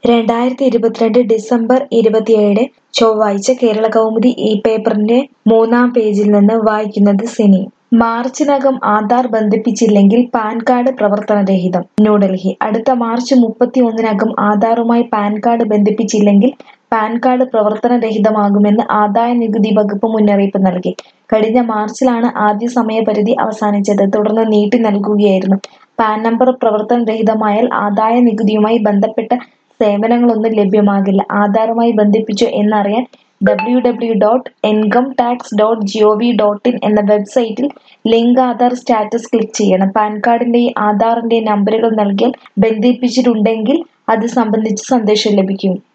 2022 December 27 ചൊവ്വാഴ്ച കേരളകൗമുദി ഈ പേപ്പറിന്റെ 3-ാം പേജിൽ നിന്ന് വായിക്കുന്നത് സിനി. മാർച്ചിനകം ആധാർ ബന്ധിപ്പിച്ചില്ലെങ്കിൽ പാൻ കാർഡ് പ്രവർത്തനരഹിതം. ന്യൂഡൽഹി: അടുത്ത മാർച്ച് 31-നകം ആധാറുമായി പാൻ കാർഡ് ബന്ധിപ്പിച്ചില്ലെങ്കിൽ പാൻ കാർഡ് പ്രവർത്തനരഹിതമാകുമെന്ന് ആദായനികുതി വകുപ്പ് മുന്നറിയിപ്പ് നൽകി. കഴിഞ്ഞ മാർച്ചിലാണ് ആദ്യ സമയപരിധി അവസാനിച്ചത്. തുടർന്ന് നീട്ടി നൽകുകയായിരുന്നു. പാൻ നമ്പർ പ്രവർത്തനരഹിതമായാൽ ആദായനികുതിയുമായി ബന്ധപ്പെട്ട സേവനങ്ങളൊന്നും ലഭ്യമാകില്ല. ആധാറുമായി ബന്ധിപ്പിച്ചോ എന്നറിയാൻ www.incometax.gov.in എന്ന വെബ്സൈറ്റിൽ ലിങ്ക് ആധാർ സ്റ്റാറ്റസ് ക്ലിക്ക് ചെയ്യണം. പാൻ കാർഡിന്റെയും ആധാറിന്റെയും നമ്പരുകൾ നൽകിയാൽ ബന്ധിപ്പിച്ചിട്ടുണ്ടെങ്കിൽ അത് സംബന്ധിച്ച് സന്ദേശം ലഭിക്കും.